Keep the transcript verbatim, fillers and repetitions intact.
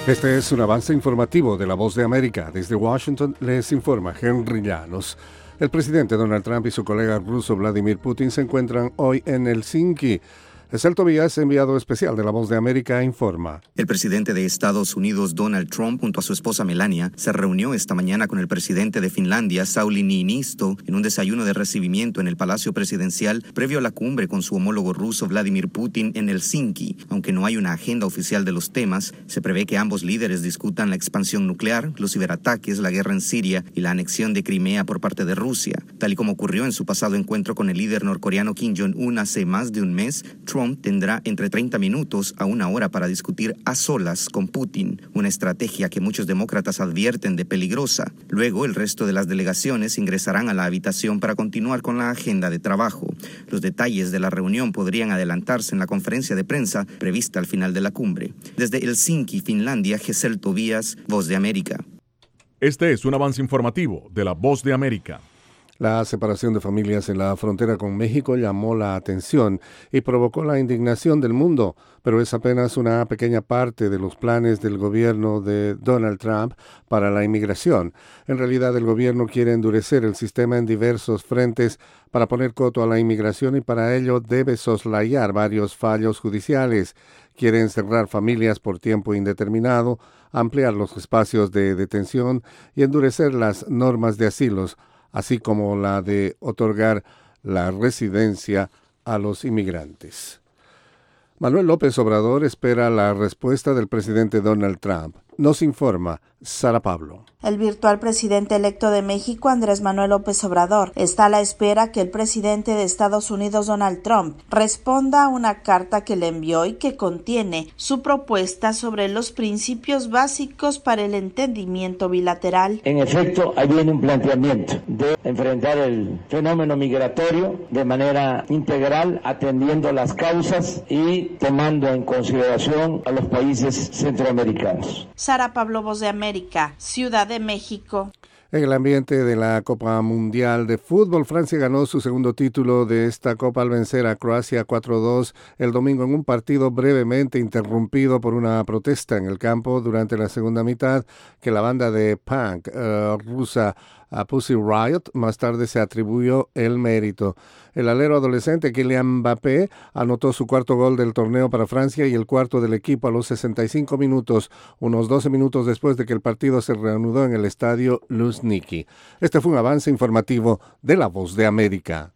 Este es un avance informativo de La Voz de América. Desde Washington les informa Henry Llanos. El presidente Donald Trump y su colega ruso Vladimir Putin se encuentran hoy en Helsinki. Ezel Tobías, enviado especial de La Voz de América, informa. El presidente de Estados Unidos, Donald Trump, junto a su esposa Melania, se reunió esta mañana con el presidente de Finlandia, Sauli Niinisto, en un desayuno de recibimiento en el Palacio Presidencial previo a la cumbre con su homólogo ruso Vladimir Putin en Helsinki. Aunque no hay una agenda oficial de los temas, se prevé que ambos líderes discutan la expansión nuclear, los ciberataques, la guerra en Siria y la anexión de Crimea por parte de Rusia. Tal y como ocurrió en su pasado encuentro con el líder norcoreano Kim Jong-un hace más de un mes, Trump tendrá entre treinta minutos a una hora para discutir a solas con Putin, una estrategia que muchos demócratas advierten de peligrosa. Luego, el resto de las delegaciones ingresarán a la habitación para continuar con la agenda de trabajo. Los detalles de la reunión podrían adelantarse en la conferencia de prensa prevista al final de la cumbre. Desde Helsinki, Finlandia, Ezel Tobías, Voz de América. Este es un avance informativo de La Voz de América. La separación de familias en la frontera con México llamó la atención y provocó la indignación del mundo, pero es apenas una pequeña parte de los planes del gobierno de Donald Trump para la inmigración. En realidad, el gobierno quiere endurecer el sistema en diversos frentes para poner coto a la inmigración y para ello debe soslayar varios fallos judiciales. Quiere encerrar familias por tiempo indeterminado, ampliar los espacios de detención y endurecer las normas de asilos, así como la de otorgar la residencia a los inmigrantes. Manuel López Obrador espera la respuesta del presidente Donald Trump. Nos informa Sara Pablo. El virtual presidente electo de México, Andrés Manuel López Obrador, está a la espera que el presidente de Estados Unidos, Donald Trump, responda a una carta que le envió y que contiene su propuesta sobre los principios básicos para el entendimiento bilateral. En efecto, ahí viene un planteamiento de enfrentar el fenómeno migratorio de manera integral, atendiendo las causas y tomando en consideración a los países centroamericanos. Sara Pablo, Voz de América, Ciudad de México. En el ambiente de la Copa Mundial de Fútbol, Francia ganó su segundo título de esta Copa al vencer a Croacia cuatro dos el domingo en un partido brevemente interrumpido por una protesta en el campo durante la segunda mitad que la banda de punk uh, rusa a Pussy Riot más tarde se atribuyó el mérito. El alero adolescente Kylian Mbappé anotó su cuarto gol del torneo para Francia y el cuarto del equipo a los sesenta y cinco minutos, unos doce minutos después de que el partido se reanudó en el estadio Luzhniki. Este fue un avance informativo de La Voz de América.